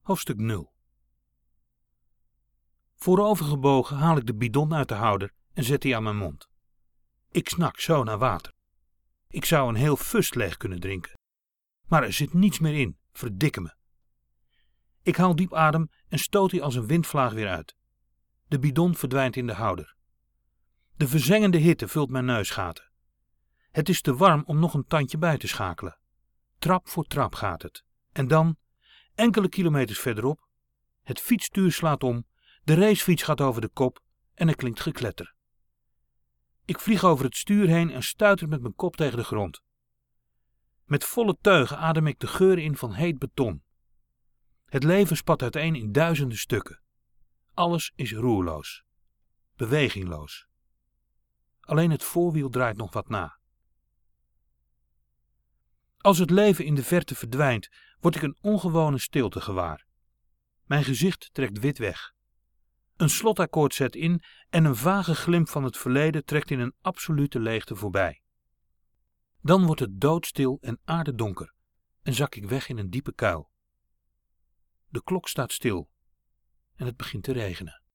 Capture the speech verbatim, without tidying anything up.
Hoofdstuk nul. Voorovergebogen haal ik de bidon uit de houder en zet die aan mijn mond. Ik snak zo naar water. Ik zou een heel fust leeg kunnen drinken. Maar er zit niets meer in, verdikke me. Ik haal diep adem en stoot die als een windvlaag weer uit. De bidon verdwijnt in de houder. De verzengende hitte vult mijn neusgaten. Het is te warm om nog een tandje bij te schakelen. Trap voor trap gaat het. En dan, enkele kilometers verderop, het fietsstuur slaat om, de racefiets gaat over de kop en er klinkt gekletter. Ik vlieg over het stuur heen en stuiter met mijn kop tegen de grond. Met volle teugen adem ik de geur in van heet beton. Het leven spat uiteen in duizenden stukken. Alles is roerloos, bewegingloos. Alleen het voorwiel draait nog wat na. Als het leven in de verte verdwijnt, word ik een ongewone stilte gewaar. Mijn gezicht trekt wit weg. Een slotakkoord zet in en een vage glimp van het verleden trekt in een absolute leegte voorbij. Dan wordt het doodstil en aardedonker en zak ik weg in een diepe kuil. De klok staat stil en het begint te regenen.